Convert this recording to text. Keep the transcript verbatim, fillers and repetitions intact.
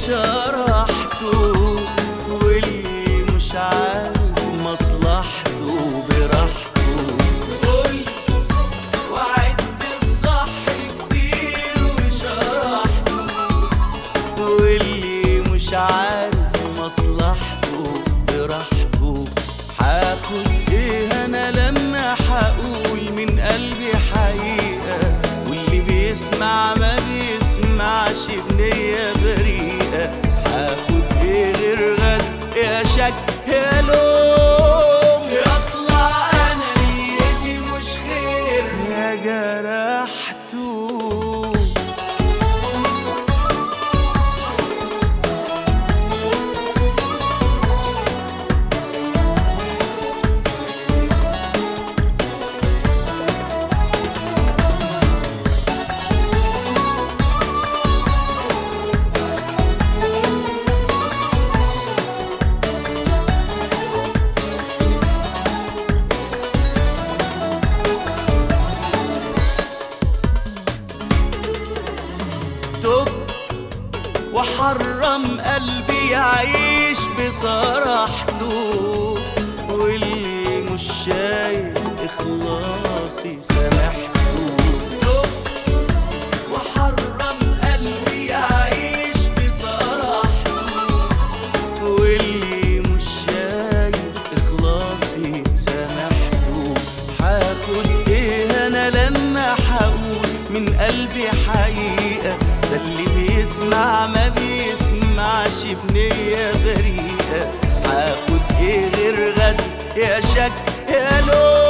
وشرحته، واللي مش عارف مصلحته براحته. قلت وعدت الصح كتير وشرحته، واللي مش عارف مصلحته براحته. هاخد ايه انا لما هقول من قلبي حقيقة، واللي بيسمع ما بيسمعش بنية بريئة. هاخد ايه غير غد يا شك يا لوم، يطلع انا نيتي مش خير يا جرحته. وحرم قلبي يعيش بصراحته، واللي مش شايف إخلاصي سامحته. وحرم قلبي يعيش بصراحته، واللي مش شايف إخلاصي سامحته. هاخد إيه أنا لما هقول من قلبي حقيقة، ده اللي بيسمع ما بيسمعش بنية بريئة. هاخد ايه غير غد يا شك يا لوم.